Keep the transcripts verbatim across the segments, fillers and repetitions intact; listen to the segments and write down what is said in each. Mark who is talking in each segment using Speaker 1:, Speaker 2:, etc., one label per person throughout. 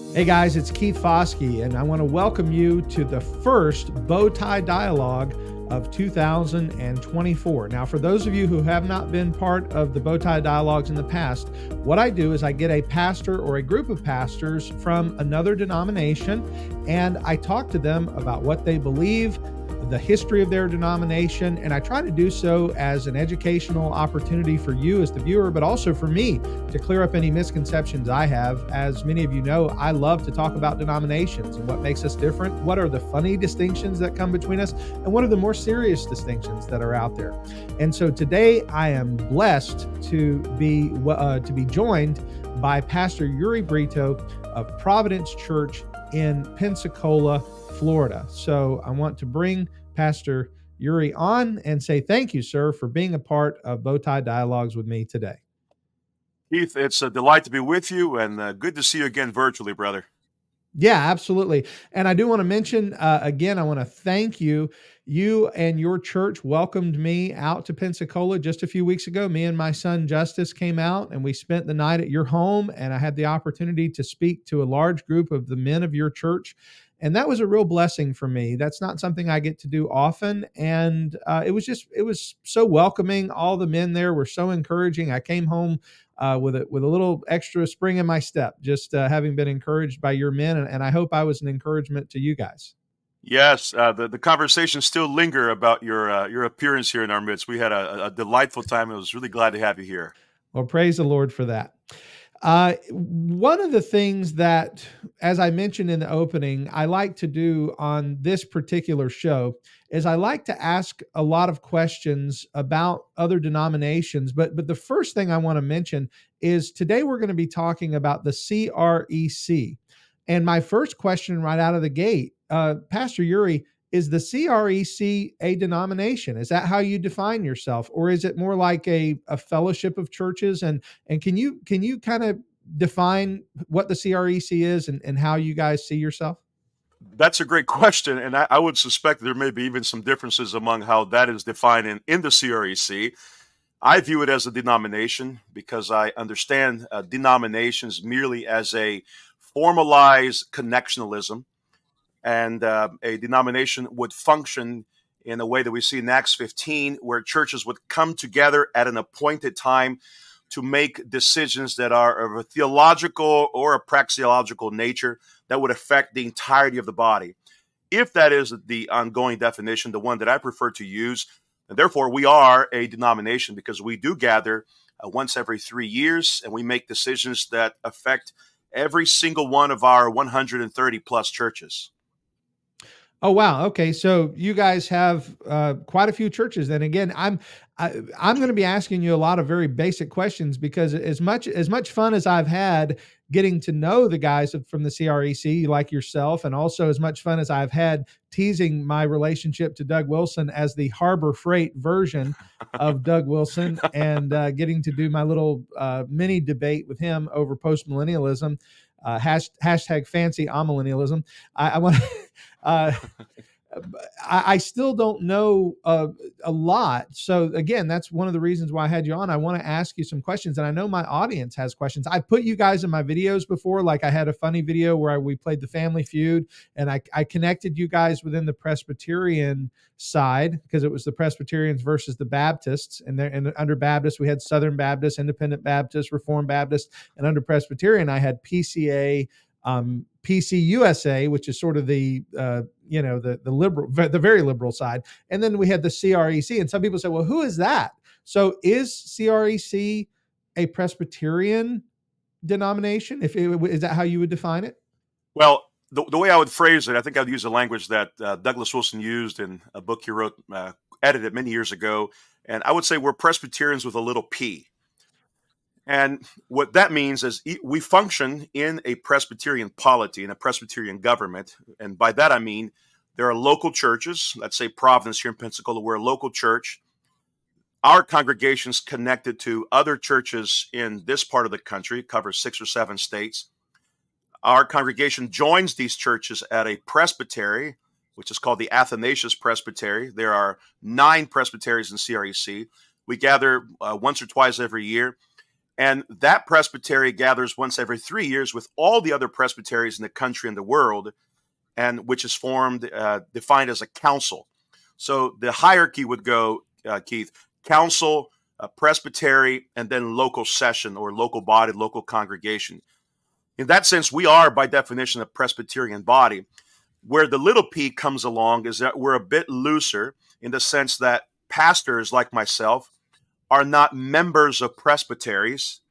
Speaker 1: Hey guys, it's Keith Foskey, and I want to welcome you to the first Bowtie Dialogue of two thousand twenty-four. Now, for those of you who have not been part of the Bowtie Dialogues in the past, what I do is I get a pastor or a group of pastors from another denomination, and I talk to them about what they believe, the history of their denomination, and I try to do so as an educational opportunity for you as the viewer, but also for me to clear up any misconceptions I have. As many of you know, I love to talk about denominations and what makes us different. What are the funny distinctions that come between us, and what are the more serious distinctions that are out there? And so today I am blessed to be uh, to be joined by Pastor Yuri Brito of Providence Church in Pensacola, Florida. So I want to bring Pastor Yuri on and say thank you, sir, for being a part of Bowtie Dialogues with me today.
Speaker 2: Keith, it's a delight to be with you, and uh, good to see you again virtually, brother.
Speaker 1: Yeah, absolutely. And I do want to mention, uh, again, I want to thank you. You and your church welcomed me out to Pensacola just a few weeks ago. Me and my son Justice came out, and we spent the night at your home, and I had the opportunity to speak to a large group of the men of your church. And that was a real blessing for me. That's not something I get to do often. And uh, it was just, it was so welcoming. All the men there were so encouraging. I came home uh, with a with a little extra spring in my step, just uh, having been encouraged by your men. And, and I hope I was an encouragement to you guys.
Speaker 2: Yes, uh, the, the conversations still linger about your uh, your appearance here in our midst. We had a, a delightful time. I was really glad to have you here.
Speaker 1: Well, praise the Lord for that. Uh, one of the things that, as I mentioned in the opening, I like to do on this particular show is I like to ask a lot of questions about other denominations. But, but the first thing I want to mention is today we're going to be talking about the C R E C. And my first question right out of the gate, uh, Pastor Yuri, is the C R E C a denomination? Is that how you define yourself? Or is it more like a, a fellowship of churches? And and can you can you kind of define what the C R E C is and, and how you guys see yourself?
Speaker 2: That's a great question, and I, I would suspect there may be even some differences among how that is defined in, in the C R E C. I view it as a denomination because I understand uh, denominations merely as a formalized connectionalism, and uh, a denomination would function in a way that we see in Acts fifteen, where churches would come together at an appointed time to make decisions that are of a theological or a praxeological nature that would affect the entirety of the body. If that is the ongoing definition, the one that I prefer to use, and therefore we are a denomination because we do gather uh, once every three years and we make decisions that affect every single one of our one hundred thirty plus churches.
Speaker 1: Oh wow. Okay, so you guys have uh, quite a few churches. Then again, I'm I, I'm going to be asking you a lot of very basic questions because as much as much fun as I've had getting to know the guys from the C R E C, like yourself, and also as much fun as I've had teasing my relationship to Doug Wilson as the Harbor Freight version of Doug Wilson, and uh, getting to do my little uh, mini debate with him over postmillennialism, uh, hash, hashtag fancy amillennialism. I, I want to. Uh, I, I still don't know uh, a lot. So again, that's one of the reasons why I had you on. I want to ask you some questions, and I know my audience has questions. I put you guys in my videos before, like I had a funny video where I, we played the Family Feud, and I, I connected you guys within the Presbyterian side because it was the Presbyterians versus the Baptists, and there and under Baptist we had Southern Baptist, Independent Baptist, Reformed Baptist, and under Presbyterian I had P C A. Um, P C U S A, which is sort of the uh, you know the the liberal, the very liberal side, and then we had the C R E C. And some people say, "Well, who is that?" So, is C R E C a Presbyterian denomination? If it, is that how you would define it?
Speaker 2: Well, the, the way I would phrase it, I think I'd use the language that uh, Douglas Wilson used in a book he wrote, uh, edited many years ago. And I would say we're Presbyterians with a little p. And what that means is we function in a Presbyterian polity, in a Presbyterian government. And by that, I mean there are local churches. Let's say Providence here in Pensacola, we're a local church. Our congregation's connected to other churches in this part of the country, covers six or seven states. Our congregation joins these churches at a presbytery, which is called the Athanasius Presbytery. There are nine presbyteries in C R E C. We gather uh, once or twice every year. And that presbytery gathers once every three years with all the other presbyteries in the country and the world, and which is formed, uh, defined as a council. So the hierarchy would go, uh, Keith, council, uh, presbytery, and then local session or local body, local congregation. In that sense, we are, by definition, a Presbyterian body. Where the little p comes along is that we're a bit looser in the sense that pastors like myself are not members of presbyteries,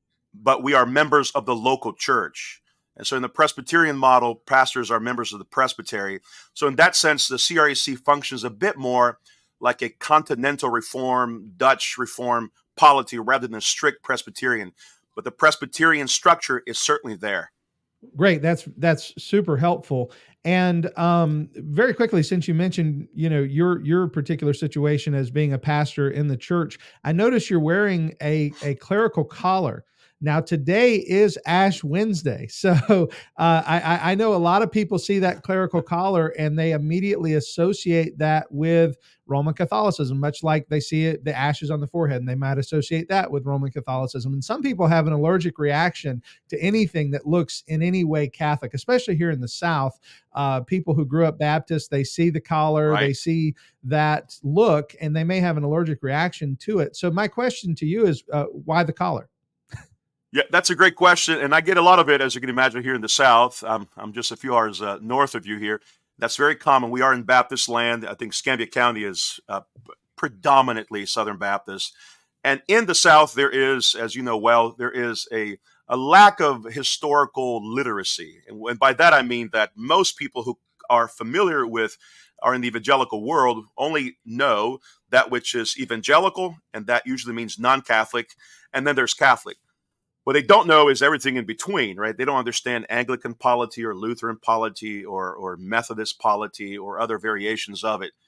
Speaker 2: but we are members of the local church. And so in the Presbyterian model, pastors are members of the presbytery. So in that sense, the C R A C functions a bit more like a continental reform, Dutch reform polity rather than a strict Presbyterian. But the Presbyterian structure is certainly there.
Speaker 1: Great. That's that's super helpful. And um, very quickly, since you mentioned, you know, your your particular situation as being a pastor in the church, I notice you're wearing a a clerical collar. Now, today is Ash Wednesday. So uh, I, I know a lot of people see that clerical collar and they immediately associate that with Roman Catholicism, much like they see it, the ashes on the forehead, and they might associate that with Roman Catholicism. And some people have an allergic reaction to anything that looks in any way Catholic, especially here in the South. Uh, people who grew up Baptist, they see the collar,
Speaker 2: Right.
Speaker 1: they see that look, and they may have an allergic reaction to it. So my question to you is, uh, why the collar?
Speaker 2: Yeah, that's a great question, and I get a lot of it, as you can imagine, here in the South. Um, I'm just a few hours uh, north of you here. That's very common. We are in Baptist land. I think Escambia County is uh, predominantly Southern Baptist. And in the South, there is, as you know well, there is a, a lack of historical literacy. And, and by that, I mean that most people who are familiar with, are in the evangelical world, only know that which is evangelical, and that usually means non-Catholic, and then there's Catholic. What they don't know is everything in between, right? They don't understand Anglican polity or Lutheran polity or, or Methodist polity or other variations of it.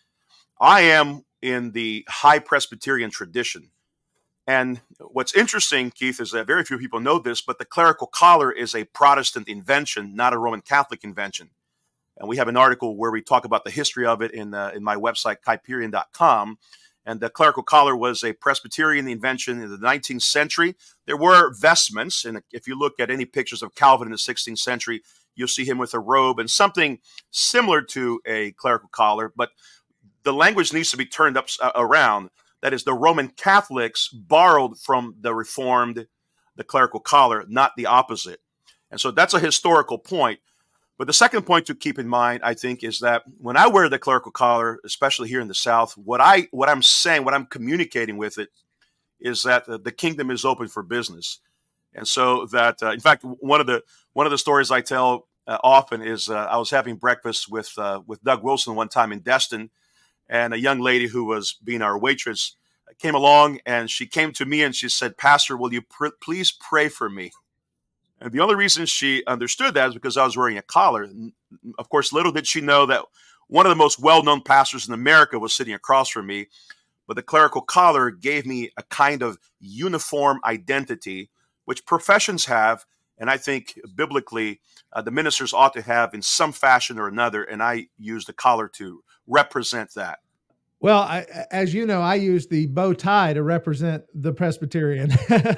Speaker 2: I am in the high Presbyterian tradition. And what's interesting, Keith, is that very few people know this, but the clerical collar is a Protestant invention, not a Roman Catholic invention. And we have an article where we talk about the history of it in, uh, in my website, Kuyperian dot com. And the clerical collar was a Presbyterian invention in the nineteenth century. There were vestments, and if you look at any pictures of Calvin in the sixteenth century, you'll see him with a robe and something similar to a clerical collar, but the language needs to be turned up uh, around. That is, the Roman Catholics borrowed from the Reformed the clerical collar, not the opposite. And so that's a historical point. But the second point to keep in mind, I think, is that when I wear the clerical collar, especially here in the South, what I what I'm saying, what I'm communicating with it, is that the, the kingdom is open for business, and so that uh, in fact, one of the one of the stories I tell uh, often is uh, I was having breakfast with uh, with Doug Wilson one time in Destin, and a young lady who was being our waitress came along, and she came to me and she said, "Pastor, will you pr- please pray for me?" And the only reason she understood that is because I was wearing a collar. Of course, little did she know that one of the most well-known pastors in America was sitting across from me. But the clerical collar gave me a kind of uniform identity, which professions have, and I think biblically uh, the ministers ought to have in some fashion or another. And I use the collar to represent that.
Speaker 1: Well, I, as you know, I use the bow tie to represent the Presbyterian,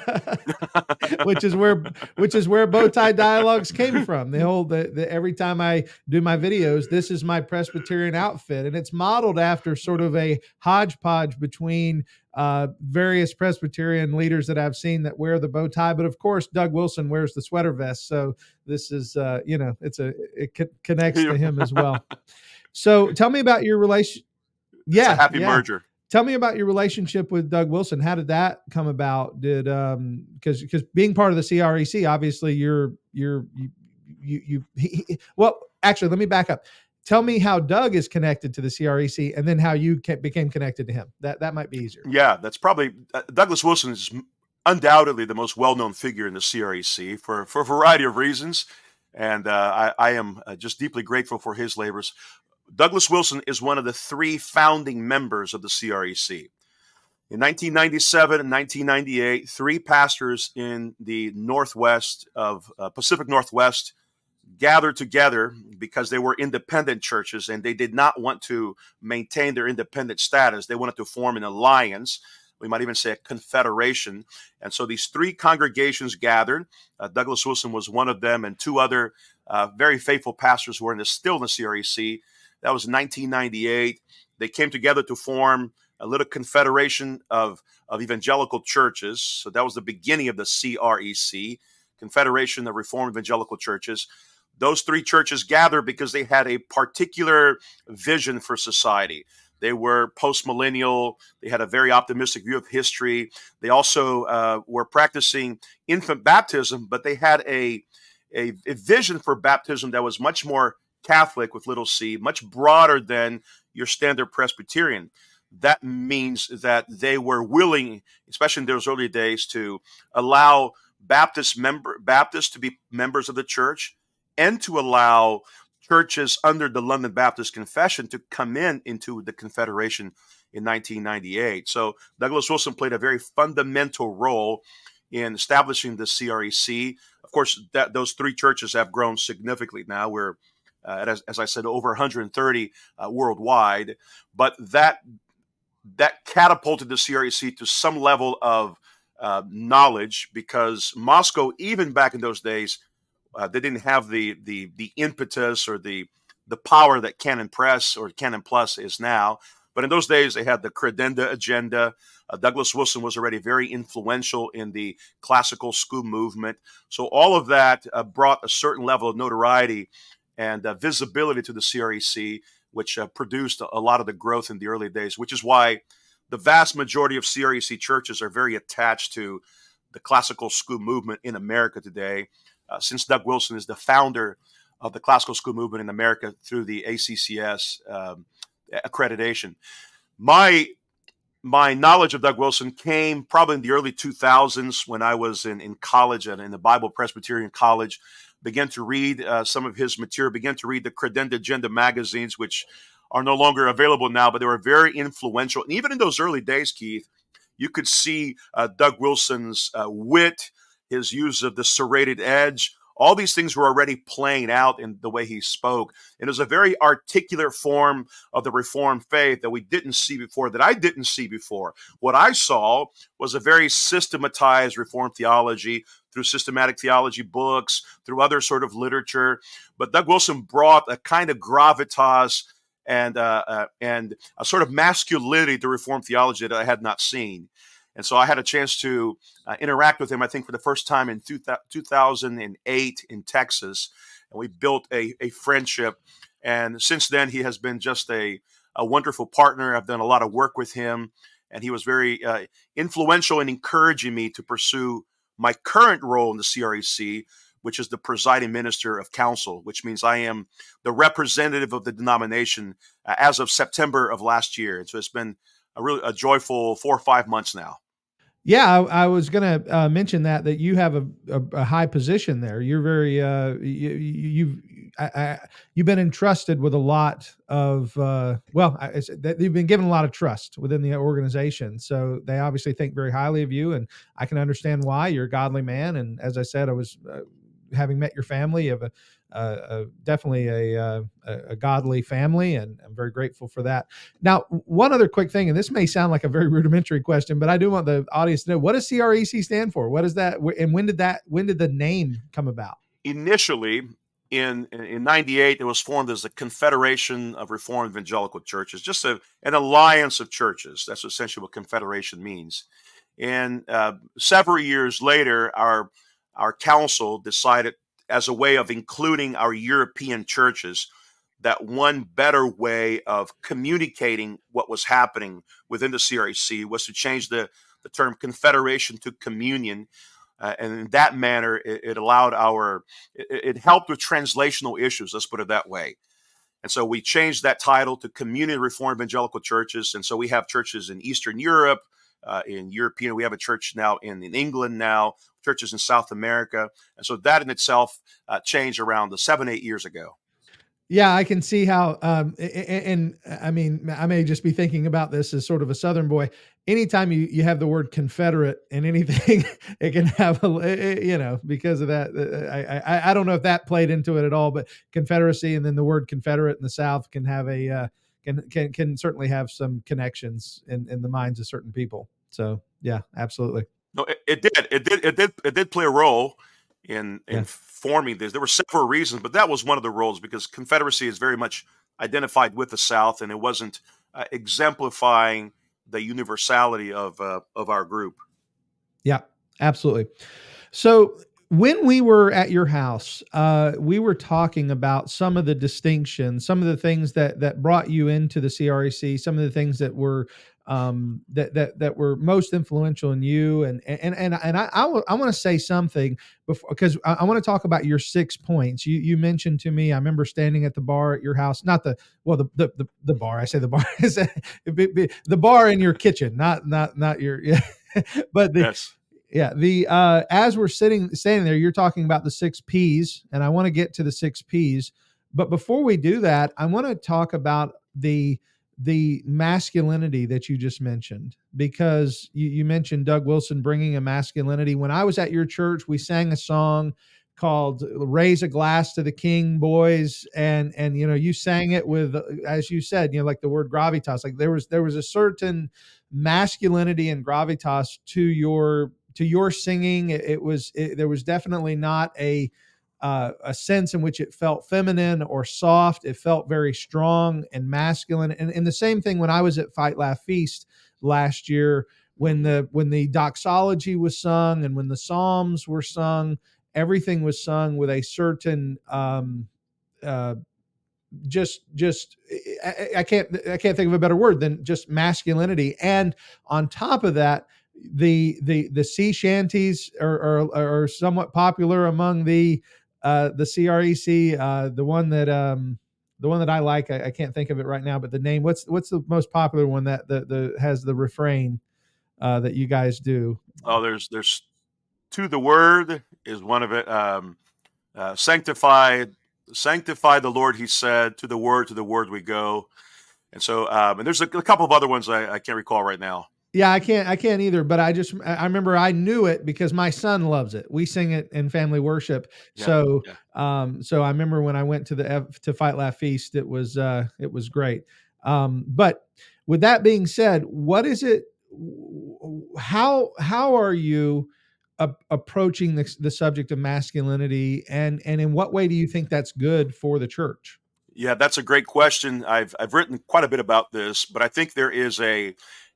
Speaker 1: which is where which is where bow tie dialogues came from. The whole the, the every time I do my videos, this is my Presbyterian outfit, and it's modeled after sort of a hodgepodge between uh, various Presbyterian leaders that I've seen that wear the bow tie. But of course, Doug Wilson wears the sweater vest, so this is uh, you know it's a it co- connects to him as well. So tell me about your relation. Yeah,
Speaker 2: it's a happy
Speaker 1: yeah.
Speaker 2: merger.
Speaker 1: Tell me about your relationship with Doug Wilson. How did that come about? Did um because because being part of the C R E C, obviously you're you're you you, you he, he, well actually let me back up. Tell me how Doug is connected to the C R E C, and then how you ca- became connected to him. That that might be easier.
Speaker 2: Yeah, that's probably uh, Douglas Wilson is undoubtedly the most well-known figure in the C R E C for for a variety of reasons, and uh, I, I am uh, just deeply grateful for his labors. Douglas Wilson is one of the three founding members of the C R E C. In nineteen ninety-seven and nineteen ninety-eight, three pastors in the Northwest of uh, Pacific Northwest gathered together because they were independent churches and they did not want to maintain their independent status. They wanted to form an alliance. We might even say a confederation. And so these three congregations gathered. Uh, Douglas Wilson was one of them, and two other uh, very faithful pastors who were in the, still in the C R E C. That was nineteen ninety-eight. They came together to form a little confederation of, of evangelical churches. So that was the beginning of the C R E C, Confederation of Reformed Evangelical Churches. Those three churches gathered because they had a particular vision for society. They were post-millennial. They had a very optimistic view of history. They also uh, were practicing infant baptism, but they had a, a, a vision for baptism that was much more Catholic with little c, much broader than your standard Presbyterian. That means that they were willing, especially in those early days, to allow Baptist member Baptists to be members of the church, and to allow churches under the London Baptist Confession to come in into the Confederation in nineteen ninety-eight. So Douglas Wilson played a very fundamental role in establishing the C R E C. Of course, that those three churches have grown significantly now. We're, uh, as, as I said, over one hundred thirty uh, worldwide. But that that catapulted the C R E C to some level of uh, knowledge, because Moscow, even back in those days, uh, they didn't have the the the impetus or the the power that Canon Press or Canon Plus is now. But in those days, they had the Credenda agenda. Uh, Douglas Wilson was already very influential in the classical school movement. So all of that uh, brought a certain level of notoriety and uh, visibility to the C R E C, which uh, produced a lot of the growth in the early days, which is why the vast majority of C R E C churches are very attached to the classical school movement in America today, uh, since Doug Wilson is the founder of the classical school movement in America through the A C C S um, accreditation. My my knowledge of Doug Wilson came probably in the early two thousands when I was in, in college and in the Bible Presbyterian College. Began to read uh, some of his material, began to read the Credenda Agenda magazines, which are no longer available now, but they were very influential. And even in those early days, Keith, you could see uh, Doug Wilson's uh, wit, his use of the serrated edge. All these things were already playing out in the way he spoke. And it was a very articulate form of the Reformed faith that we didn't see before, that I didn't see before. What I saw was a very systematized Reformed theology through systematic theology books, through other sort of literature. But Doug Wilson brought a kind of gravitas and uh, uh, and a sort of masculinity to Reformed theology that I had not seen. And so I had a chance to uh, interact with him, I think, for the first time in two thousand eight in Texas. And we built a, a friendship. And since then, he has been just a, a wonderful partner. I've done a lot of work with him. And he was very uh, influential in encouraging me to pursue my current role in the C R E C, which is the presiding minister of council, which means I am the representative of the denomination uh, as of September of last year. And so it's been a really a joyful four or five months now.
Speaker 1: Yeah, I, I was going to uh, mention that that you have a, a, a high position there. You're very uh, you, you've I, I, you've been entrusted with a lot of uh, well, I, you've been given a lot of trust within the organization. So they obviously think very highly of you, and I can understand why. You're a godly man, and as I said, I was uh, having met your family of a. Uh, uh, definitely a, uh, a godly family, and I'm very grateful for that. Now, one other quick thing, and this may sound like a very rudimentary question, but I do want the audience to know, what does C R E C stand for? What is that, and when did that when did the name come about?
Speaker 2: Initially, in in ninety-eight, it was formed as the Confederation of Reformed Evangelical Churches, just a, an alliance of churches. That's essentially what confederation means. And uh, several years later, our our council decided, as a way of including our European churches, that one better way of communicating what was happening within the C R E C was to change the, the term confederation to communion. Uh, and in that manner, it, it allowed our, it, it helped with translational issues, let's put it that way. And so we changed that title to Communion Reformed Evangelical Churches. And so we have churches in Eastern Europe, uh, in European, we have a church now in, in England now, churches in South America. And so that in itself uh, changed around the seven, eight years ago.
Speaker 1: Yeah, I can see how, um, and, and I mean, I may just be thinking about this as sort of a Southern boy. Anytime you, you have the word Confederate in anything, it can have, a, you know, because of that. I, I I don't know if that played into it at all, but Confederacy and then the word Confederate in the South can have a, uh, can, can, can certainly have some connections in, in the minds of certain people. So yeah, absolutely.
Speaker 2: No, it, it did. It did. It did. It did play a role in in
Speaker 1: Yeah.
Speaker 2: forming this. There were several reasons, but that was one of the roles because Confederacy is very much identified with the South, and it wasn't uh, exemplifying the universality of uh, of our group.
Speaker 1: Yeah, absolutely. So when we were at your house, uh, we were talking about some of the distinctions, some of the things that that brought you into the C R A C, some of the things that were um, that that that were most influential in you. And and and and I I, w- I want to say something before because I, I want to talk about your six points. You you mentioned to me. I remember standing at the bar at your house, not the well the the the, the bar. I say the bar is the bar in your kitchen, not not not your yeah. But the
Speaker 2: Yes.
Speaker 1: yeah, the uh, as we're sitting standing there, you're talking about the six P's, and I want to get to the six P's. But before we do that, I want to talk about the the masculinity that you just mentioned because you, you mentioned Doug Wilson bringing a masculinity. When I was at your church, we sang a song called "Raise a Glass to the King, Boys," and and you know you sang it with, as you said, you know, like the word gravitas. Like there was there was a certain masculinity and gravitas to your to your singing. It, it was it, there was definitely not a uh, a sense in which it felt feminine or soft. It felt very strong and masculine. And, and the same thing when I was at Fight Laugh Feast last year, when
Speaker 2: Mhm.
Speaker 1: the when the doxology was sung and when the psalms were sung, everything was sung with a certain um, uh, just just I, I can't I can't think of a better word than just masculinity. And on top of that, the the the sea shanties are are, are somewhat popular among the uh, the C R E C. Uh, the one that um, the one that I like, I, I can't think of it right now, but the name. What's what's the most popular one that the, the has the refrain uh, that you guys do?
Speaker 2: Oh, there's there's to the word is one of it. Um, uh, sanctify, sanctify the Lord. He said, to the word, to the word we go. And so, um, and there's a, a couple of other ones I, I can't recall right now.
Speaker 1: Yeah, I can't I can't either, but I just I remember I knew it because my son loves it. We sing it in family worship.
Speaker 2: Yeah,
Speaker 1: So
Speaker 2: yeah.
Speaker 1: um so I remember when I went to the F- to Fight Laugh Feast, it was uh it was great. Um but with that being said, what is it how how are you a- approaching the, the subject of masculinity, and and in what way do you think that's good for the church?
Speaker 2: Yeah, that's a great question. I've I've written quite a bit about this, but I think there is a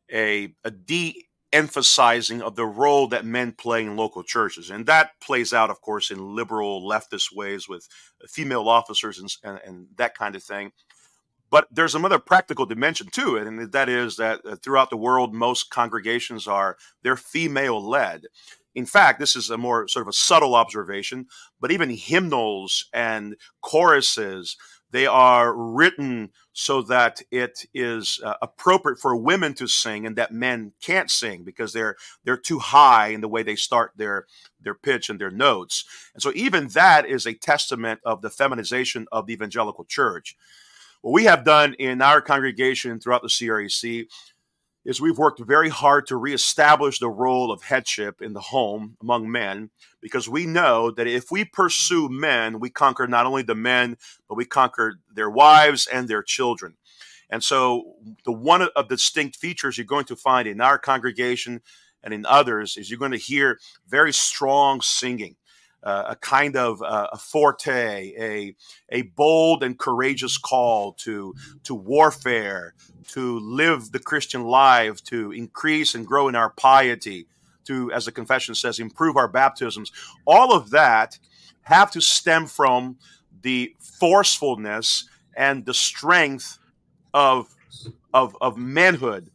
Speaker 2: a a de-emphasizing of the role that men play in local churches, and that plays out, of course, in liberal leftist ways with female officers and and, and that kind of thing. But there's another practical dimension to it, and that is that uh, throughout the world, most congregations are they're female led. In fact, this is a more sort of a subtle observation, but even hymnals and choruses, they are written so that it is uh, appropriate for women to sing and that men can't sing because they're they're too high in the way they start their their pitch and their notes. And so even that is a testament of the feminization of the evangelical church. What we have done in our congregation throughout the C R A C is we've worked very hard to reestablish the role of headship in the home among men, because we know that if we pursue men, we conquer not only the men, but we conquer their wives and their children. And so the one of the distinct features you're going to find in our congregation and in others is you're going to hear very strong singing. Uh, a kind of uh, a forte, a a bold and courageous call to to warfare, to live the Christian life, to increase and grow in our piety, to, as the confession says, improve our baptisms. All of that have to stem from the forcefulness and the strength of of of manhood.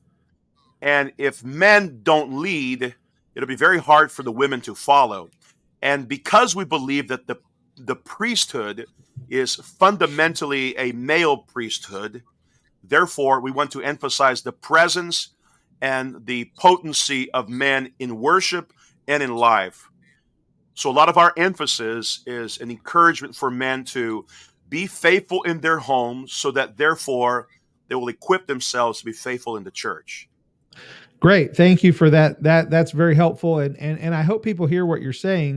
Speaker 2: And if men don't lead, it'll be very hard for the women to follow. And because we believe that the the priesthood is fundamentally a male priesthood, therefore we want to emphasize the presence and the potency of men in worship and in life. So a lot of our emphasis is an encouragement for men to be faithful in their homes so that therefore they will equip themselves to be faithful in the church.
Speaker 1: Great. Thank you for that. That that's very helpful. And and and I hope people hear what you're saying.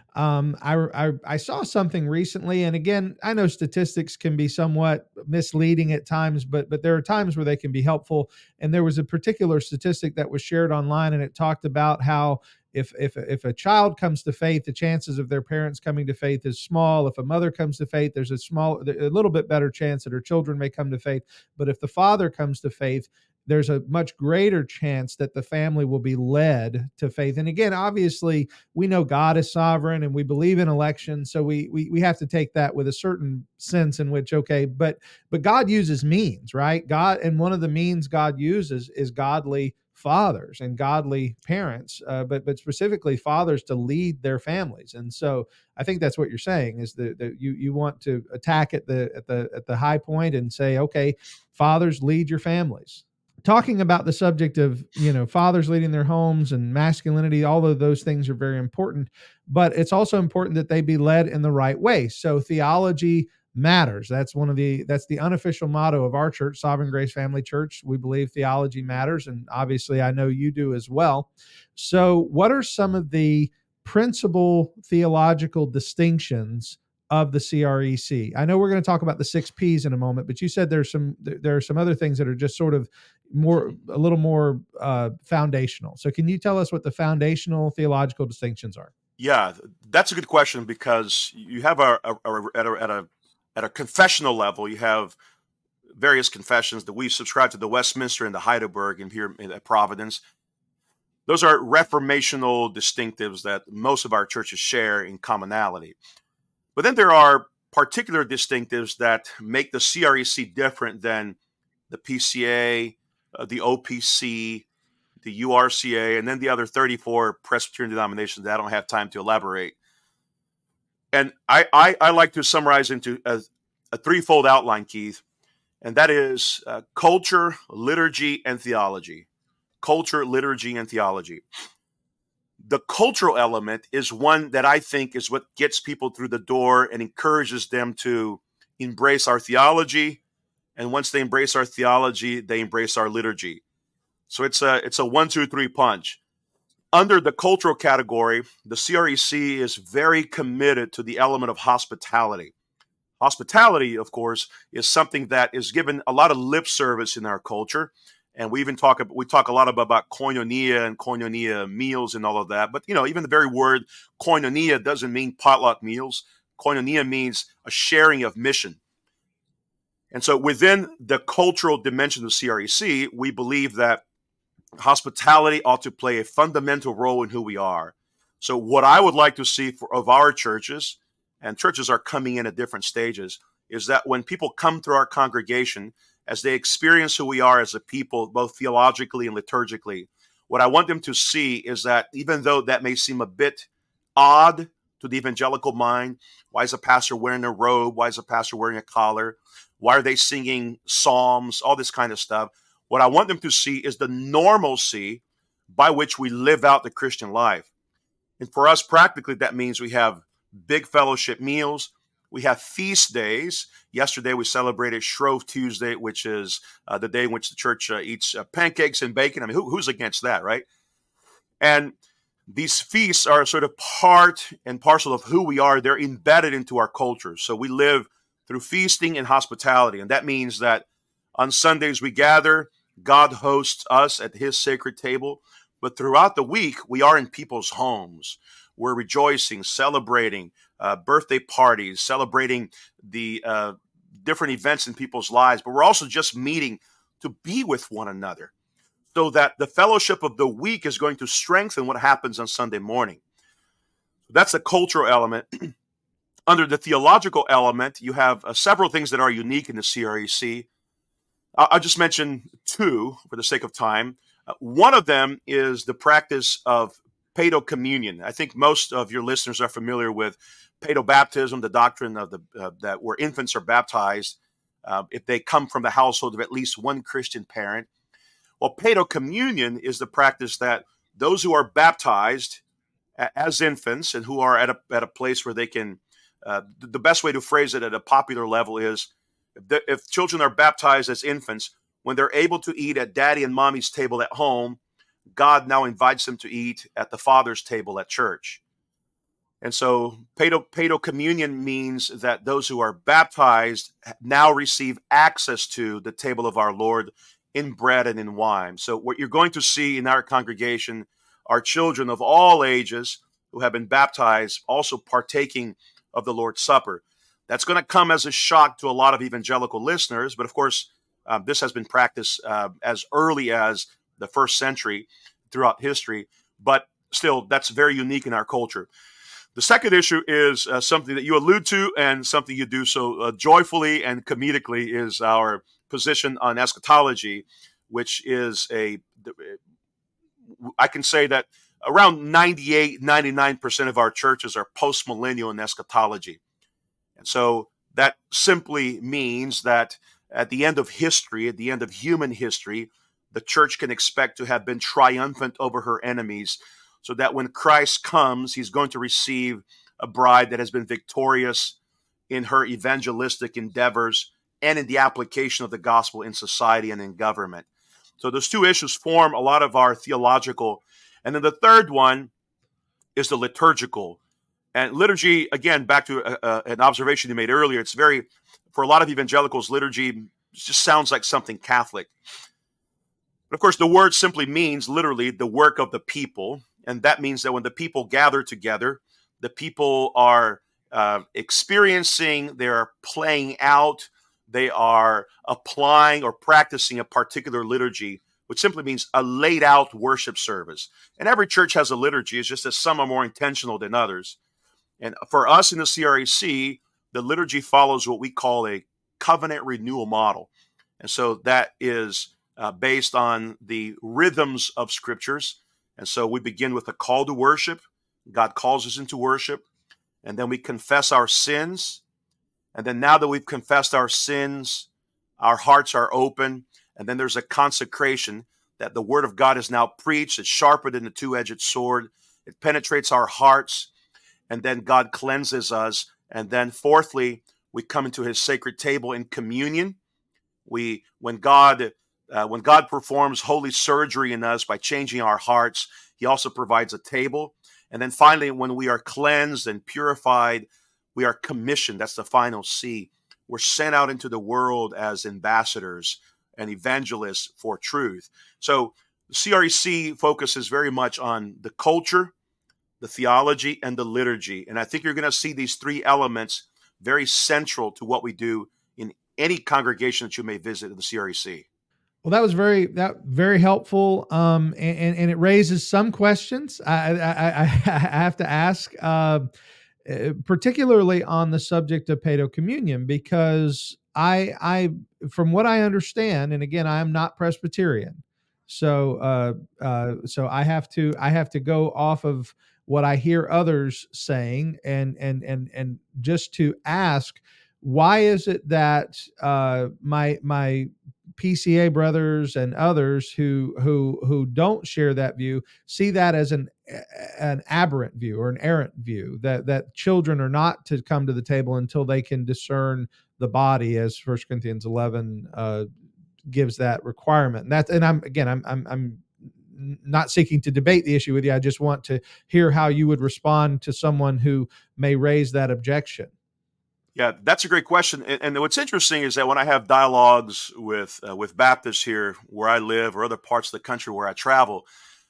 Speaker 1: Um, I, I I saw something recently, and again, I know statistics can be somewhat misleading at times, but but there are times where they can be helpful. And there was a particular statistic that was shared online, and it talked about how if if if a child comes to faith, the chances of their parents coming to faith is small. If a mother comes to faith, there's a small, a little bit better chance that her children may come to faith. But if the father comes to faith, there's a much greater chance that the family will be led to faith. And again, obviously, we know God is sovereign and we believe in election, so we we we have to take that with a certain sense in which, okay, but but God uses means, right? God, and one of the means God uses is godly fathers and godly parents, uh, but but specifically fathers to lead their families. And so I think that's what you're saying is that, that you you want to attack at the at the at the high point and say, okay, fathers, lead your families. Talking about the subject of, you know, fathers leading their homes and masculinity, all of those things are very important, but it's also important that they be led in the right way. So theology matters. That's one of the that's the unofficial motto of our church, Sovereign Grace Family Church. We believe theology matters, and obviously I know you do as well. So what are some of the principal theological distinctions of the C R E C? I know we're going to talk about the six P's in a moment, but you said there's some there are some other things that are just sort of more a little more uh, foundational. So can you tell us what the foundational theological distinctions are?
Speaker 2: Yeah, that's a good question because you have a, a, a at a at a at a confessional level, you have various confessions that we subscribe to, the Westminster and the Heidelberg, and here at Providence. Those are reformational distinctives that most of our churches share in commonality. But then there are particular distinctives that make the C R E C different than the P C A, uh, the O P C, the U R C A, and then the other thirty-four Presbyterian denominations that I don't have time to elaborate. And I, I, I like to summarize into a, a threefold outline, Keith, and that is uh, culture, liturgy, and theology. Culture, liturgy, and theology. The cultural element is one that I think is what gets people through the door and encourages them to embrace our theology. And once they embrace our theology, they embrace our liturgy. So it's a it's a one, two, three punch. Under the cultural category, the C R E C is very committed to the element of hospitality. Hospitality, of course, is something that is given a lot of lip service in our culture. And we even talk we talk a lot about, about koinonia and koinonia meals and all of that. But, you know, even the very word koinonia doesn't mean potluck meals. Koinonia means a sharing of mission. And so within the cultural dimension of C R E C, we believe that hospitality ought to play a fundamental role in who we are. So what I would like to see for, of our churches, and churches are coming in at different stages, is that when people come through our congregation, as they experience who we are as a people, both theologically and liturgically, what I want them to see is that even though that may seem a bit odd to the evangelical mind, why is a pastor wearing a robe? Why is a pastor wearing a collar? Why are they singing psalms? All this kind of stuff. What I want them to see is the normalcy by which we live out the Christian life. And for us, practically, that means we have big fellowship meals. We have feast days. Yesterday, we celebrated Shrove Tuesday, which is uh, the day in which the church uh, eats uh, pancakes and bacon. I mean, who, who's against that, right? And these feasts are sort of part and parcel of who we are. They're embedded into our culture. So we live through feasting and hospitality. And that means that on Sundays we gather, God hosts us at his sacred table. But throughout the week, we are in people's homes. We're rejoicing, celebrating uh, birthday parties, celebrating the uh, different events in people's lives. But we're also just meeting to be with one another so that the fellowship of the week is going to strengthen what happens on Sunday morning. That's a cultural element. Under the theological element, you have uh, several things that are unique in the C R E C. I'll just mention two for the sake of time. Uh, one of them is the practice of paedocommunion. I think most of your listeners are familiar with paedobaptism, the doctrine of the uh, that where infants are baptized uh, if they come from the household of at least one Christian parent. Well, paedocommunion is the practice that those who are baptized as infants and who are at a at a place where they can, uh, the best way to phrase it at a popular level is, if children are baptized as infants, when they're able to eat at daddy and mommy's table at home, God now invites them to eat at the Father's table at church. And so paedo, paedo communion means that those who are baptized now receive access to the table of our Lord in bread and in wine. So what you're going to see in our congregation are children of all ages who have been baptized also partaking of the Lord's Supper. That's going to come as a shock to a lot of evangelical listeners, but of course, uh, this has been practiced uh, as early as the first century throughout history, but still, that's very unique in our culture. The second issue is uh, something that you allude to and something you do so uh, joyfully and comedically is our position on eschatology, which is a, I can say that around ninety-eight, ninety-nine percent of our churches are post-millennial in eschatology. And so that simply means that at the end of history, at the end of human history, the church can expect to have been triumphant over her enemies, so that when Christ comes, he's going to receive a bride that has been victorious in her evangelistic endeavors and in the application of the gospel in society and in government. So those two issues form a lot of our theological. And then the third one is the liturgical. And liturgy, again, back to a, a, an observation you made earlier, it's very, for a lot of evangelicals, liturgy just sounds like something Catholic. But of course, the word simply means literally the work of the people. And that means that when the people gather together, the people are uh, experiencing, they are playing out, they are applying or practicing a particular liturgy, which simply means a laid out worship service. And every church has a liturgy. It's just that some are more intentional than others. And for us in the C R A C, the liturgy follows what we call a covenant renewal model. And so that is uh, based on the rhythms of scriptures. And so we begin with a call to worship. God calls us into worship. And then we confess our sins. And then now that we've confessed our sins, our hearts are open. And then there's a consecration that the word of God is now preached. It's sharper than the two-edged sword. It penetrates our hearts. And then God cleanses us. And then fourthly, we come into his sacred table in communion. We, when God Uh, when God performs holy surgery in us by changing our hearts, he also provides a table. And then finally, when we are cleansed and purified, we are commissioned. That's the final C. We're sent out into the world as ambassadors and evangelists for truth. So the C R E C focuses very much on the culture, the theology, and the liturgy. And I think you're going to see these three elements very central to what we do in any congregation that you may visit in the C R E C.
Speaker 1: Well, that was very that very helpful, um, and, and and it raises some questions. I I, I, I have to ask, uh, particularly on the subject of paedo communion, because I I from what I understand, and again, I am not Presbyterian, so uh, uh, so I have to I have to go off of what I hear others saying, and and and and just to ask, why is it that uh, my my P C A brothers and others who who who don't share that view see that as an an aberrant view or an errant view, that that children are not to come to the table until they can discern the body, as First Corinthians eleven uh, gives that requirement. And that's and I'm again I'm I'm I'm not seeking to debate the issue with you. I just want to hear how you would respond to someone who may raise that objection.
Speaker 2: Yeah, that's a great question. And, and what's interesting is that when I have dialogues with uh, with Baptists here where I live or other parts of the country where I travel,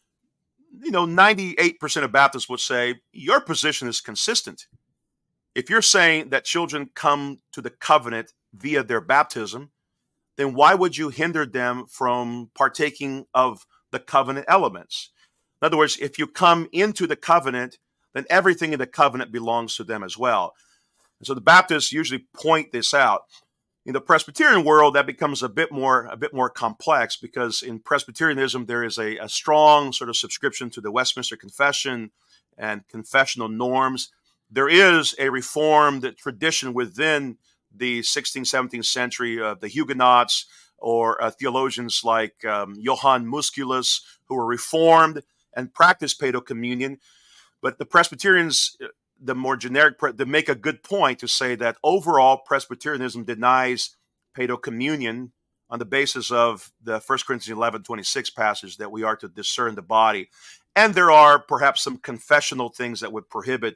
Speaker 2: you know, ninety-eight percent of Baptists would say your position is consistent. If you're saying that children come to the covenant via their baptism, then why would you hinder them from partaking of the covenant elements? In other words, if you come into the covenant, then everything in the covenant belongs to them as well. And so the Baptists usually point this out. In the Presbyterian world, that becomes a bit more a bit more complex, because in Presbyterianism, there is a, a strong sort of subscription to the Westminster Confession and confessional norms. There is a Reformed tradition within the sixteenth, seventeenth century of uh, the Huguenots, or uh, theologians like um, Johann Musculus, who were Reformed and practiced paedo communion. But the Presbyterians, the more generic, they make a good point to say that overall Presbyterianism denies paedo communion on the basis of the First Corinthians eleven twenty-six passage that we are to discern the body. And there are perhaps some confessional things that would prohibit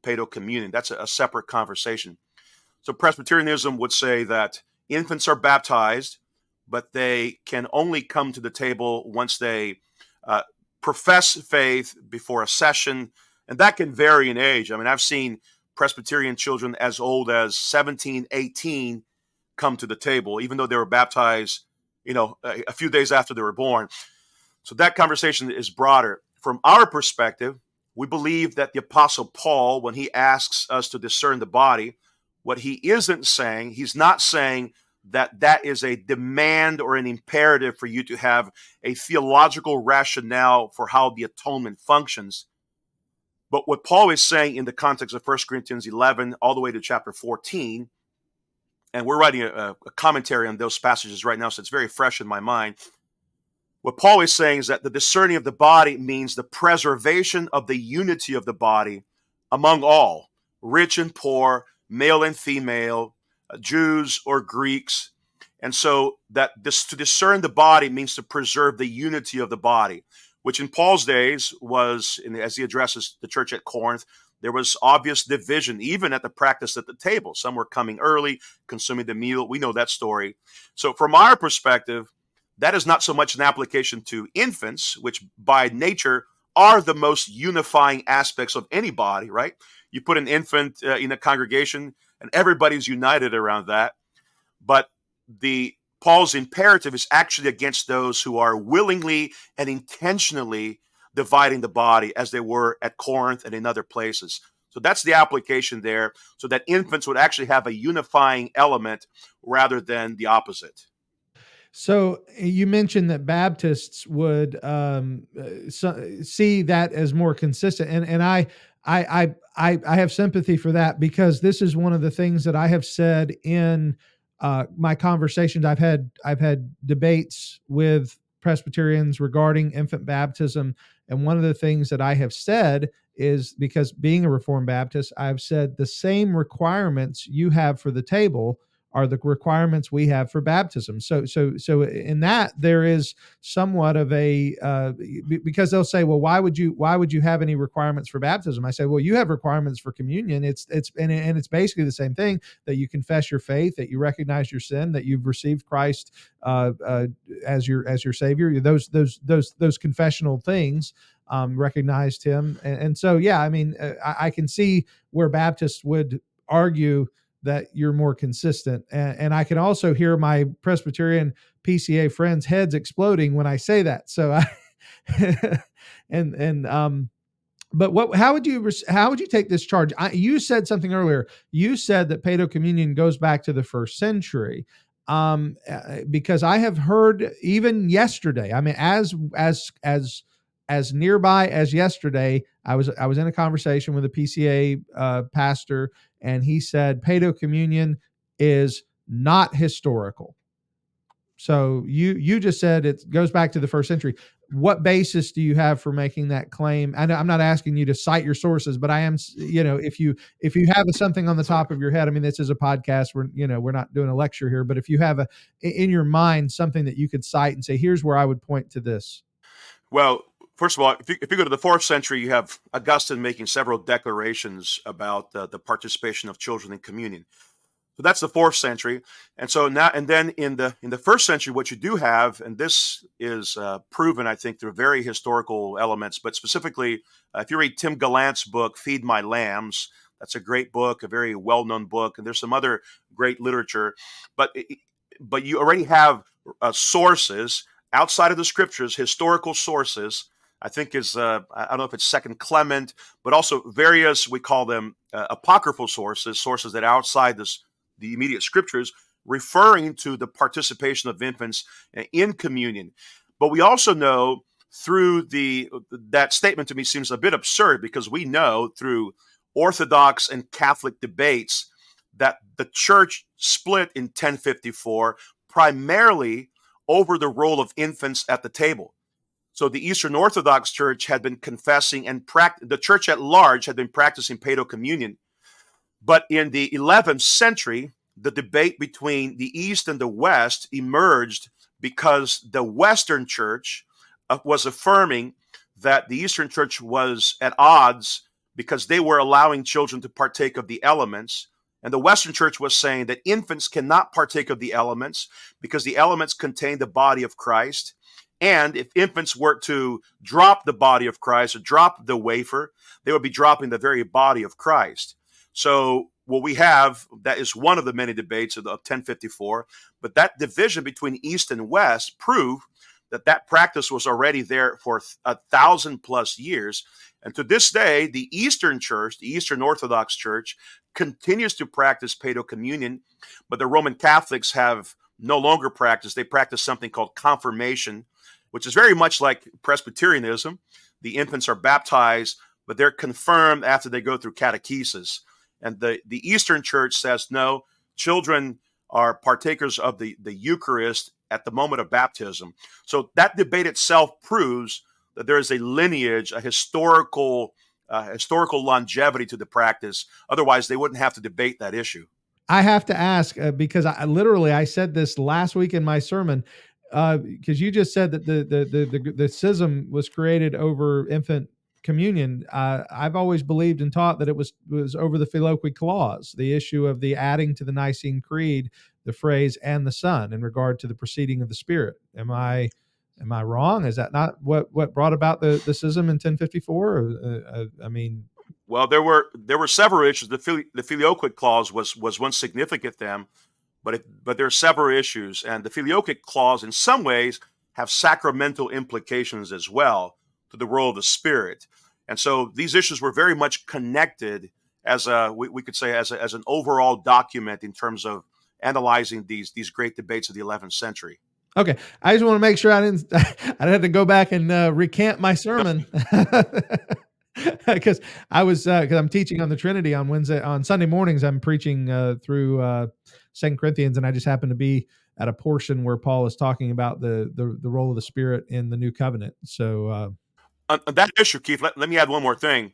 Speaker 2: paedo communion. That's a, a separate conversation. So Presbyterianism would say that infants are baptized, but they can only come to the table once they uh, profess faith before a session, and that can vary in age. I mean, I've seen Presbyterian children as old as seventeen, eighteen come to the table, even though they were baptized, you know, a, a few days after they were born. So that conversation is broader. From our perspective, we believe that the Apostle Paul, when he asks us to discern the body, what he isn't saying, he's not saying that that is a demand or an imperative for you to have a theological rationale for how the atonement functions. But what Paul is saying in the context of First Corinthians eleven all the way to chapter fourteen, and we're writing a, a commentary on those passages right now, so it's very fresh in my mind. What Paul is saying is that the discerning of the body means the preservation of the unity of the body among all, rich and poor, male and female, uh, Jews or Greeks. And so that this to discern the body means to preserve the unity of the body, which in Paul's days was, in, as he addresses the church at Corinth, there was obvious division, even at the practice at the table. Some were coming early, consuming the meal. We know that story. So from our perspective, that is not so much an application to infants, which by nature are the most unifying aspects of any body, right? You put an infant uh, in a congregation and everybody's united around that. But the Paul's imperative is actually against those who are willingly and intentionally dividing the body, as they were at Corinth and in other places. So that's the application there, so that infants would actually have a unifying element rather than the opposite.
Speaker 1: So you mentioned that Baptists would um, uh, so, see that as more consistent, and and I, I I I have sympathy for that, because this is one of the things that I have said in uh, my conversations. I've had I've had debates with Presbyterians regarding infant baptism, and one of the things that I have said is, because being a Reformed Baptist, I've said the same requirements you have for the table are the requirements we have for baptism. So, so, so in that there is somewhat of a uh, because they'll say, well, why would you why would you have any requirements for baptism? I say, well, you have requirements for communion. It's it's and, and it's basically the same thing, that you confess your faith, that you recognize your sin, that you've received Christ uh, uh, as your as your Savior. Those those those those confessional things. Um, recognized Him, and, and so yeah, I mean, uh, I, I can see where Baptists would argue that you're more consistent. And, and I can also hear my Presbyterian P C A friends' heads exploding when I say that. So I, and, and, um, but what, how would you, how would you take this charge? I, you said something earlier. You said that paedo communion goes back to the first century. Um, because I have heard even yesterday, I mean, as, as, as, as nearby as yesterday, I was, I was in a conversation with a P C A uh, pastor, and he said paedo communion is not historical. So you you just said it goes back to the first century. What basis do you have for making that claim? I know I'm not asking you to cite your sources, but I am, you know, if you if you have something on the top of your head, I mean, this is a podcast. We're you know we're not doing a lecture here, but if you have a in your mind something that you could cite and say, here's where I would point to this.
Speaker 2: Well, first of all, if you, if you go to the fourth century, you have Augustine making several declarations about uh, the participation of children in communion. So that's the fourth century, and so now and then in the in the first century, what you do have, and this is uh, proven, I think, through very historical elements, but specifically, uh, if you read Tim Gallant's book, "Feed My Lambs," that's a great book, a very well-known book, and there's some other great literature, but but you already have uh, sources outside of the scriptures, historical sources. I think is, uh, I don't know if it's Second Clement, but also various, we call them uh, apocryphal sources, sources that are outside this, the immediate scriptures, referring to the participation of infants in communion. But we also know through the, that statement to me seems a bit absurd, because we know through Orthodox and Catholic debates that the church split in ten fifty-four primarily over the role of infants at the table. So the Eastern Orthodox Church had been confessing, and pract- the church at large had been practicing paedo communion. But in the eleventh century, the debate between the East and the West emerged because the Western Church uh, was affirming that the Eastern Church was at odds because they were allowing children to partake of the elements. And the Western Church was saying that infants cannot partake of the elements because the elements contain the body of Christ. And if infants were to drop the body of Christ or drop the wafer, they would be dropping the very body of Christ. So what we have, that is one of the many debates of, the, of ten fifty-four, but that division between East and West proved that that practice was already there for a thousand plus years. And to this day, the Eastern Church, the Eastern Orthodox Church, continues to practice paedocommunion, but the Roman Catholics have no longer practiced. They practice something called confirmation, which is very much like Presbyterianism. The infants are baptized, but they're confirmed after they go through catechesis. And the, the Eastern Church says, no, children are partakers of the, the Eucharist at the moment of baptism. So that debate itself proves that there is a lineage, a historical uh, historical longevity to the practice. Otherwise, they wouldn't have to debate that issue.
Speaker 1: I have to ask uh, because I literally I said this last week in my sermon because uh, you just said that the the the the, the schism was created over infant communion. Uh, I've always believed and taught that it was was over the Filioque clause, the issue of the adding to the Nicene Creed the phrase "and the Son" in regard to the proceeding of the Spirit. Am I am I wrong? Is that not what what brought about the the schism in ten fifty-four? Uh, I mean.
Speaker 2: Well, there were there were several issues. The Fili- the Filioque clause was was one significant them, but it, but there are several issues, and the Filioque clause, in some ways, have sacramental implications as well to the role of the Spirit, and so these issues were very much connected as a we, we could say as a, as an overall document in terms of analyzing these these great debates of the eleventh century.
Speaker 1: Okay, I just want to make sure I didn't I didn't have to go back and uh, recant my sermon. Because I was, because uh, I'm teaching on the Trinity on Wednesday, on Sunday mornings, I'm preaching uh, through uh, Second Corinthians, and I just happened to be at a portion where Paul is talking about the the, the role of the Spirit in the new covenant. So, uh,
Speaker 2: on, on that issue, Keith, let, let me add one more thing.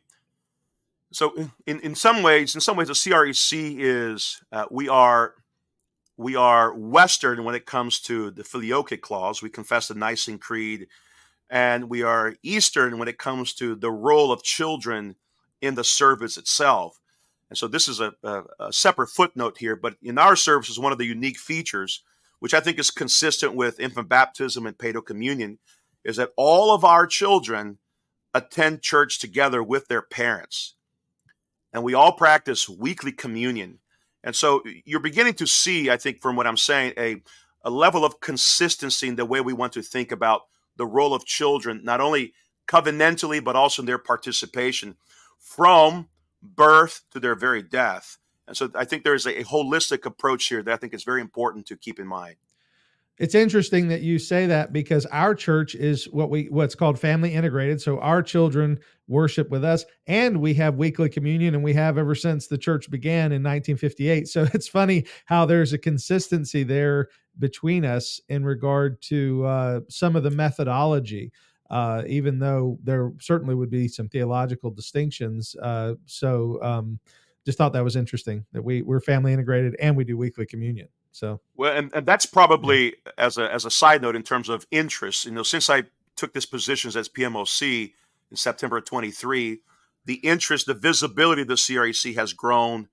Speaker 2: So, in, in some ways, in some ways, the C R E C is uh, we are we are Western when it comes to the Filioque clause. We confess the Nicene Creed. And we are Eastern when it comes to the role of children in the service itself. And so this is a, a, a separate footnote here, but in our service is one of the unique features, which I think is consistent with infant baptism and paedocommunion, is that all of our children attend church together with their parents. And we all practice weekly communion. And so you're beginning to see, I think, from what I'm saying, a, a level of consistency in the way we want to think about the role of children, not only covenantally, but also in their participation from birth to their very death. And so I think there's a, a holistic approach here that I think is very important to keep in mind.
Speaker 1: It's interesting that you say that because our church is what we what's called family integrated. So our children worship with us, and we have weekly communion, and we have ever since the church began in nineteen fifty-eight. So it's funny how there's a consistency there between us in regard to uh, some of the methodology, uh, even though there certainly would be some theological distinctions. Uh, so um, just thought that was interesting that we we're family integrated and we do weekly communion. So
Speaker 2: well, and, and that's probably yeah. as a as a side note in terms of interest. You know, since I took this position as P M O C in September of twenty-three, the interest, the visibility of the C R E C has grown.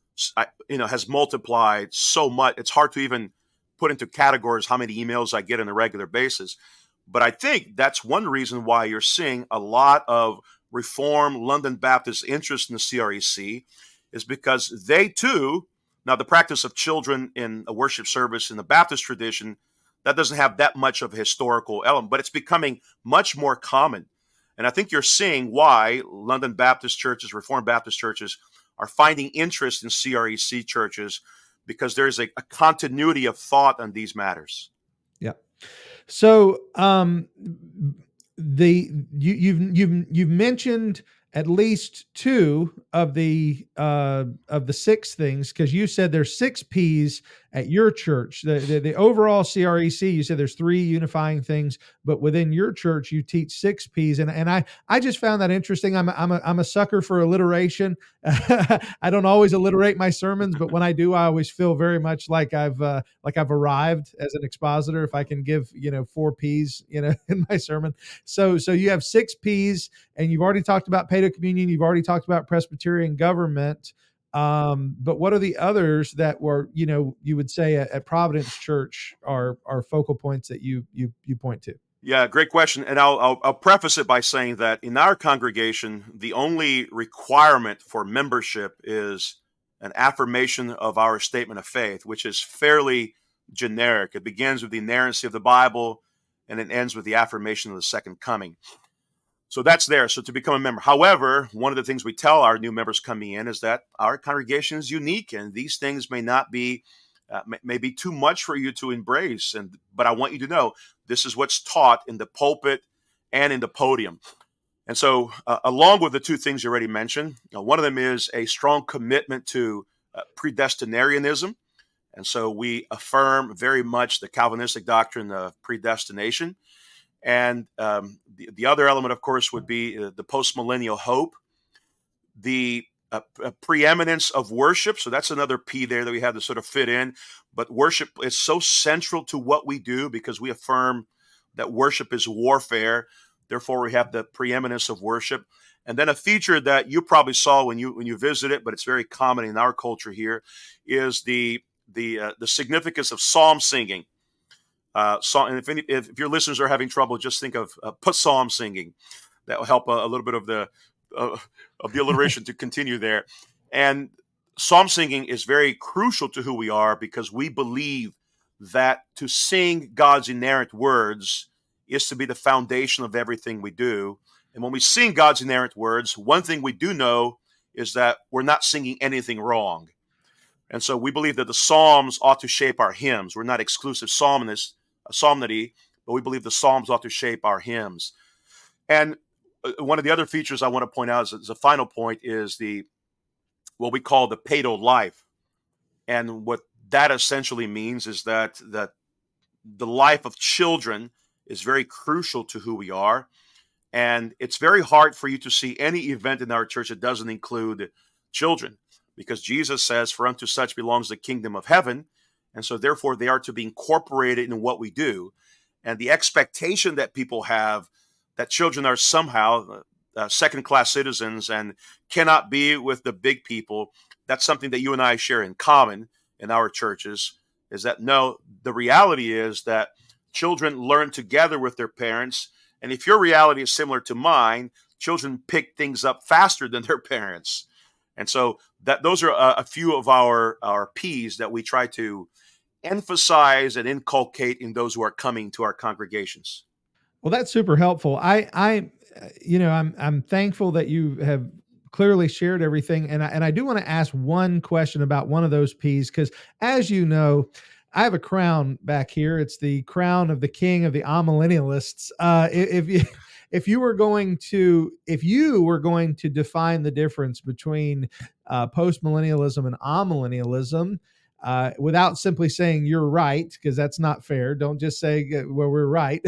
Speaker 2: You know, has multiplied so much. It's hard to even put into categories how many emails I get on a regular basis. But I think that's one reason why you're seeing a lot of Reformed London Baptist interest in the C R E C, is because they too. Now, the practice of children in a worship service in the Baptist tradition, that doesn't have that much of a historical element, but it's becoming much more common. And I think you're seeing why London Baptist churches, Reformed Baptist churches, are finding interest in C R E C churches because there's a, a continuity of thought on these matters.
Speaker 1: Yeah. So um, the you, you've you've you've mentioned at least two of the uh, of the six things, because you said there's six P's at your church, the, the, the overall C R E C, you said there's three unifying things, but within your church, you teach six P's. And, and I, I just found that interesting. I'm a, I'm a, I'm a sucker for alliteration. I don't always alliterate my sermons, but when I do, I always feel very much like I've, uh, like I've arrived as an expositor, if I can give, you know, four P's, you know, in my sermon. So, so you have six P's, and you've already talked about Paedo Communion. You've already talked about Presbyterian government. Um, but what are the others that were, you know, you would say at, at Providence Church are are focal points that you you you point to?
Speaker 2: Yeah, great question. And I'll, I'll I'll preface it by saying that in our congregation, the only requirement for membership is an affirmation of our statement of faith, which is fairly generic. It begins with the inerrancy of the Bible, and it ends with the affirmation of the second coming. So that's there. So to become a member. However, one of the things we tell our new members coming in is that our congregation is unique, and these things may not be, uh, may, may be too much for you to embrace. And but I want you to know this is what's taught in the pulpit and in the podium. And so, uh, along with the two things you already mentioned, you know, one of them is a strong commitment to uh, predestinarianism. And so we affirm very much the Calvinistic doctrine of predestination. And um, the, the other element, of course, would be uh, the postmillennial hope, the uh, uh, preeminence of worship. So that's another P there that we have to sort of fit in. But worship is so central to what we do because we affirm that worship is warfare. Therefore, we have the preeminence of worship. And then a feature that you probably saw when you when you visited, but it's very common in our culture here, is the the uh, the significance of psalm singing. Uh, so, and if, any, if if your listeners are having trouble, just think of uh, put psalm singing. That will help a, a little bit of the uh, of the alliteration to continue there. And psalm singing is very crucial to who we are because we believe that to sing God's inerrant words is to be the foundation of everything we do. And when we sing God's inerrant words, one thing we do know is that we're not singing anything wrong. And so we believe that the Psalms ought to shape our hymns. We're not exclusive psalmists, psalmody, but we believe the Psalms ought to shape our hymns. And one of the other features I want to point out as, as a final point is the what we call the Paedo life. And what that essentially means is that, that the life of children is very crucial to who we are. And it's very hard for you to see any event in our church that doesn't include children, because Jesus says, "For unto such belongs the kingdom of heaven." And so therefore they are to be incorporated in what we do. And the expectation that people have that children are somehow uh, second-class citizens and cannot be with the big people, that's something that you and I share in common in our churches, is that no, the reality is that children learn together with their parents. And if your reality is similar to mine, children pick things up faster than their parents. And so that those are a, a few of our, our P's that we try to emphasize and inculcate in those who are coming to our congregations.
Speaker 1: Well, that's super helpful. I, I, you know, I'm, I'm thankful that you have clearly shared everything. And I, and I do want to ask one question about one of those P's, because as you know, I have a crown back here. It's the crown of the king of the amillennialists. Uh, if you, if you were going to, if you were going to define the difference between uh, postmillennialism and amillennialism, Uh, without simply saying you're right, because that's not fair. Don't just say, well, we're right.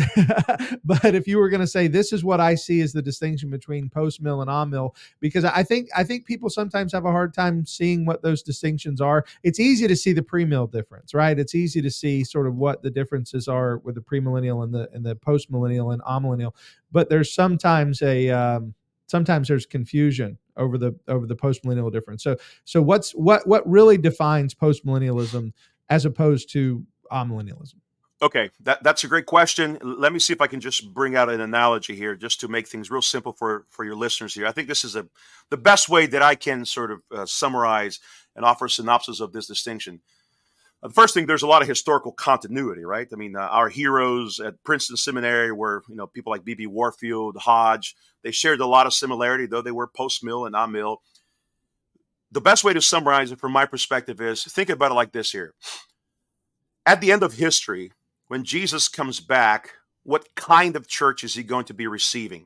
Speaker 1: But if you were going to say, this is what I see as the distinction between post-mill and on-mill, because I think I think people sometimes have a hard time seeing what those distinctions are. It's easy to see the pre-mill difference, right? It's easy to see sort of what the differences are with the premillennial and the and the post-millennial and amillennial. But there's sometimes a um, sometimes there's confusion over the over the postmillennial difference. So so what's what what really defines postmillennialism as opposed to amillennialism?
Speaker 2: Okay, that, that's a great question. Let me see if I can just bring out an analogy here just to make things real simple for, for your listeners here. I think this is a the best way that I can sort of uh, summarize and offer a synopsis of this distinction. Uh, the first thing, there's a lot of historical continuity, right? I mean, uh, our heroes at Princeton Seminary were, you know, people like B B Warfield, Hodge. They shared a lot of similarity, though they were post-mill and on-mill. The best way to summarize it from my perspective is, think about it like this here. At the end of history, when Jesus comes back, what kind of church is he going to be receiving?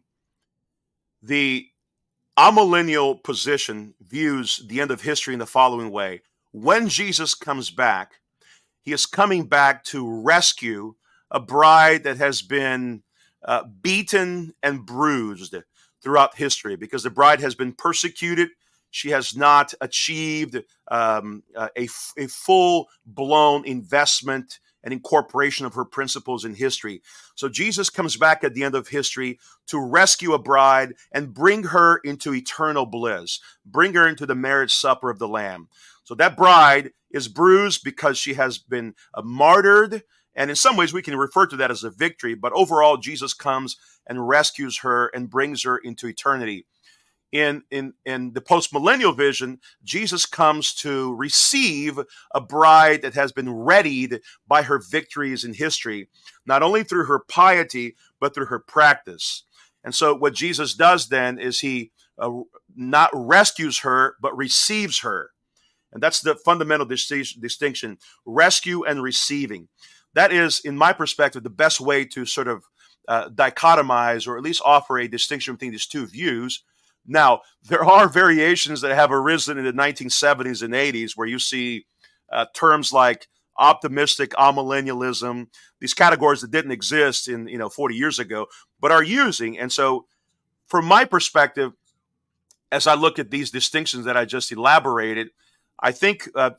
Speaker 2: The amillennial position views the end of history in the following way. When Jesus comes back, he is coming back to rescue a bride that has been uh, beaten and bruised throughout history, because the bride has been persecuted. She has not achieved um, a, a full-blown investment and incorporation of her principles in history. So Jesus comes back at the end of history to rescue a bride and bring her into eternal bliss, bring her into the marriage supper of the Lamb. So that bride is bruised because she has been uh, martyred, and in some ways we can refer to that as a victory, but overall Jesus comes and rescues her and brings her into eternity. In, in, in the post-millennial vision, Jesus comes to receive a bride that has been readied by her victories in history, not only through her piety, but through her practice. And so what Jesus does then is he uh, not rescues her, but receives her. And that's the fundamental dis- distinction, rescue and receiving. That is, in my perspective, the best way to sort of uh, dichotomize, or at least offer a distinction between these two views. Now, there are variations that have arisen in the nineteen seventies and eighties where you see uh, terms like optimistic amillennialism, these categories that didn't exist in, you know, forty years ago, but are using. And so from my perspective, as I look at these distinctions that I just elaborated, I think uh,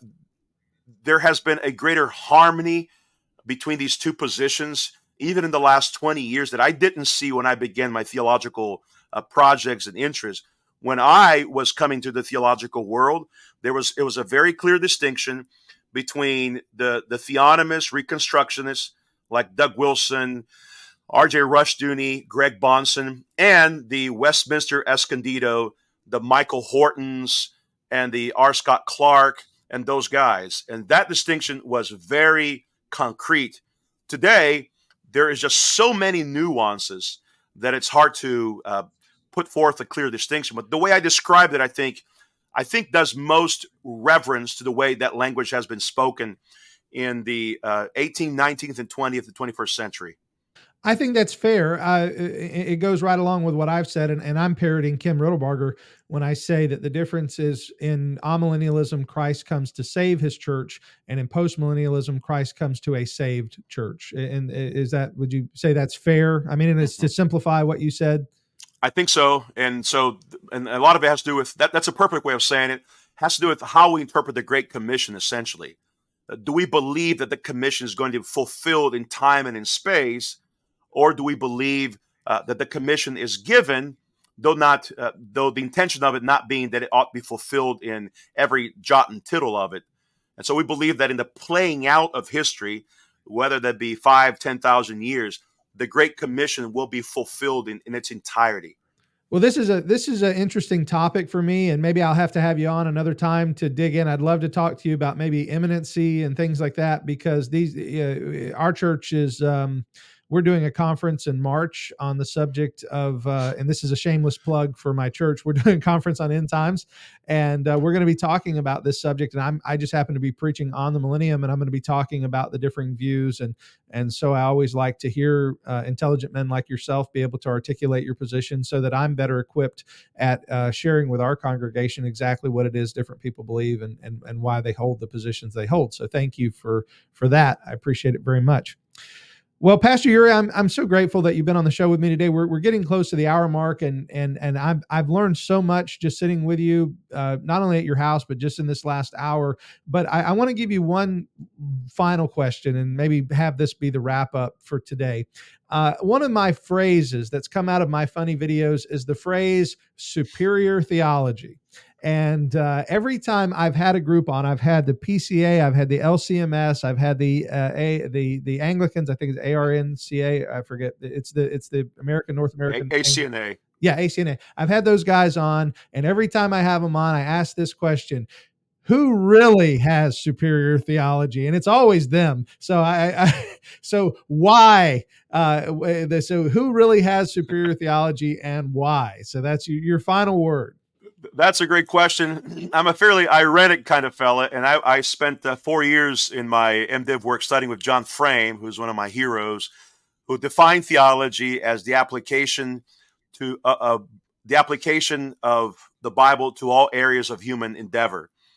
Speaker 2: there has been a greater harmony between these two positions, even in the last twenty years, that I didn't see when I began my theological uh, projects and interests. When I was coming to the theological world, there was it was a very clear distinction between the, the theonomist reconstructionists like Doug Wilson, R J Rushdoony, Greg Bahnsen, and the Westminster Escondido, the Michael Hortons, and the R. Scott Clark, and those guys. And that distinction was very concrete. Today, there is just so many nuances that it's hard to uh, put forth a clear distinction. But the way I described it, I think, I think does most reverence to the way that language has been spoken in the uh, eighteenth, nineteenth, and twentieth and twenty-first century.
Speaker 1: I think that's fair. Uh, it, it goes right along with what I've said, and, and I'm parroting Kim Riddlebarger when I say that the difference is in amillennialism, Christ comes to save his church, and in postmillennialism, Christ comes to a saved church. And is that, would you say that's fair? I mean, and it's to simplify what you said.
Speaker 2: I think so. And so, and a lot of it has to do with that. That's a perfect way of saying it. It has to do with how we interpret the Great Commission, essentially. Uh, do we believe that the commission is going to be fulfilled in time and in space? Or do we believe uh, that the commission is given, though not, uh, though the intention of it not being that it ought to be fulfilled in every jot and tittle of it? And so we believe that in the playing out of history, whether that be five, ten thousand years, the Great Commission will be fulfilled in, in its entirety.
Speaker 1: Well, this is a this is an interesting topic for me, and maybe I'll have to have you on another time to dig in. I'd love to talk to you about maybe imminency and things like that, because these uh, our church is. Um, We're doing a conference in March on the subject of, uh, and this is a shameless plug for my church. We're doing a conference on end times, and uh, we're going to be talking about this subject. And I'm, I just happen to be preaching on the millennium, and I'm going to be talking about the differing views. And and so I always like to hear uh, intelligent men like yourself be able to articulate your position, so that I'm better equipped at uh, sharing with our congregation exactly what it is different people believe, and and and why they hold the positions they hold. So thank you for for that. I appreciate it very much. Well, Pastor Uri, I'm I'm so grateful that you've been on the show with me today. We're we're getting close to the hour mark, and and and I've I've learned so much just sitting with you, uh, not only at your house but just in this last hour. But I, I want to give you one final question, and maybe have this be the wrap up for today. Uh, one of my phrases that's come out of my funny videos is the phrase superior theology. And uh, every time I've had a group on, I've had the P C A, I've had the L C M S, I've had the uh, a the the Anglicans. I think it's A R N C A. I forget. It's the it's the American North American
Speaker 2: A C N A.
Speaker 1: Yeah, A C N A. I've had those guys on, and every time I have them on, I ask this question: who really has superior theology? And it's always them. So I, I so why? Uh, so who really has superior theology, and why? So that's your, your final word.
Speaker 2: That's a great question. I'm a fairly ironic kind of fella, and I, I spent uh, four years in my MDiv work studying with John Frame, who's one of my heroes, who defined theology as the application to uh, uh, the application of the Bible to all areas of human endeavor.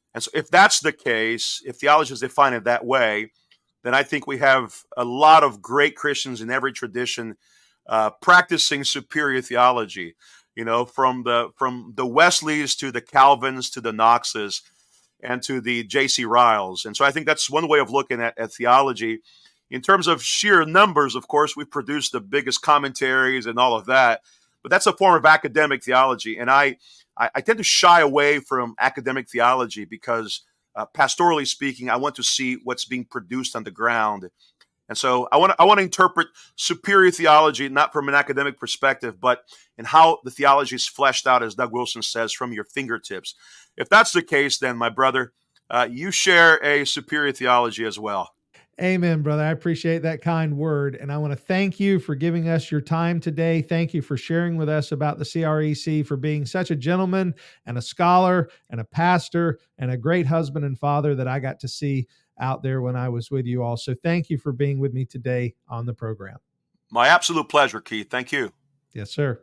Speaker 2: And so if that's the case, if theology is defined in that way, then I think we have a lot of great Christians in every tradition uh, practicing superior theology. You know, from the from the Wesleys to the Calvins to the Knoxes and to the J C Ryles. And so I think that's one way of looking at, at theology. In terms of sheer numbers, of course, we've produced the biggest commentaries and all of that, but that's a form of academic theology. And I, I, I tend to shy away from academic theology because, uh, pastorally speaking, I want to see what's being produced on the ground. And so I want to I want to interpret superior theology not from an academic perspective, but in how the theology is fleshed out, as Doug Wilson says, from your fingertips. If that's the case, then, my brother, uh, you share a superior theology as well.
Speaker 1: Amen, brother. I appreciate that kind word. And I want to thank you for giving us your time today. Thank you for sharing with us about the C R E C, for being such a gentleman and a scholar and a pastor and a great husband and father that I got to see out there when I was with you all. So thank you for being with me today on the program.
Speaker 2: My absolute pleasure, Keith. Thank you.
Speaker 1: Yes, sir.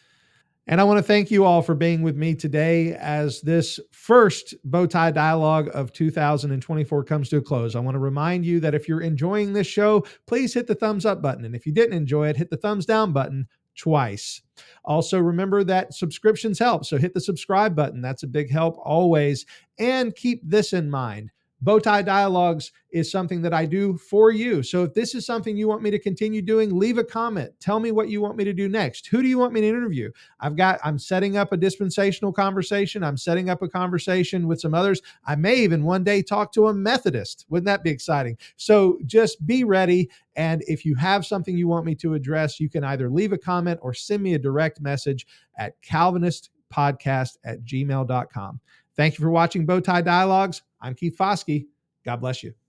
Speaker 1: And I want to thank you all for being with me today as this first Bowtie Dialogue of two thousand twenty-four comes to a close. I want to remind you that if you're enjoying this show, please hit the thumbs up button. And if you didn't enjoy it, hit the thumbs down button twice. Also, remember that subscriptions help. So hit the subscribe button. That's a big help always. And keep this in mind. Bowtie Dialogues is something that I do for you. So if this is something you want me to continue doing, leave a comment. Tell me what you want me to do next. Who do you want me to interview? I've got, I'm setting up a dispensational conversation. I'm setting up a conversation with some others. I may even one day talk to a Methodist. Wouldn't that be exciting? So just be ready. And if you have something you want me to address, you can either leave a comment or send me a direct message at calvinist podcast at gmail dot com. Thank you for watching Bowtie Dialogues. I'm Keith Foskey. God bless you.